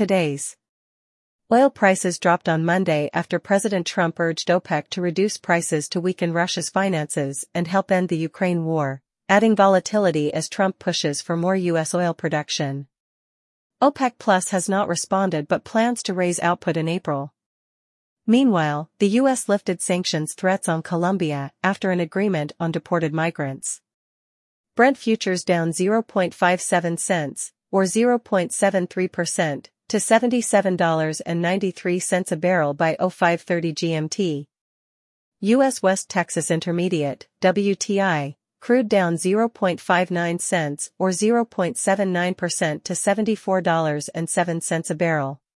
Today's oil prices dropped on Monday after President Trump urged OPEC to reduce prices to weaken Russia's finances and help end the Ukraine war, adding volatility as Trump pushes for more U.S. oil production. OPEC Plus has not responded but plans to raise output in April. Meanwhile, the U.S. lifted sanctions threats on Colombia after an agreement on deported migrants. Brent futures down 0.57 cents, or 0.73%, to $77.93 a barrel by 05:30 GMT. U.S. West Texas Intermediate, WTI, crude down 0.59 cents or 0.79% to $74.07 a barrel.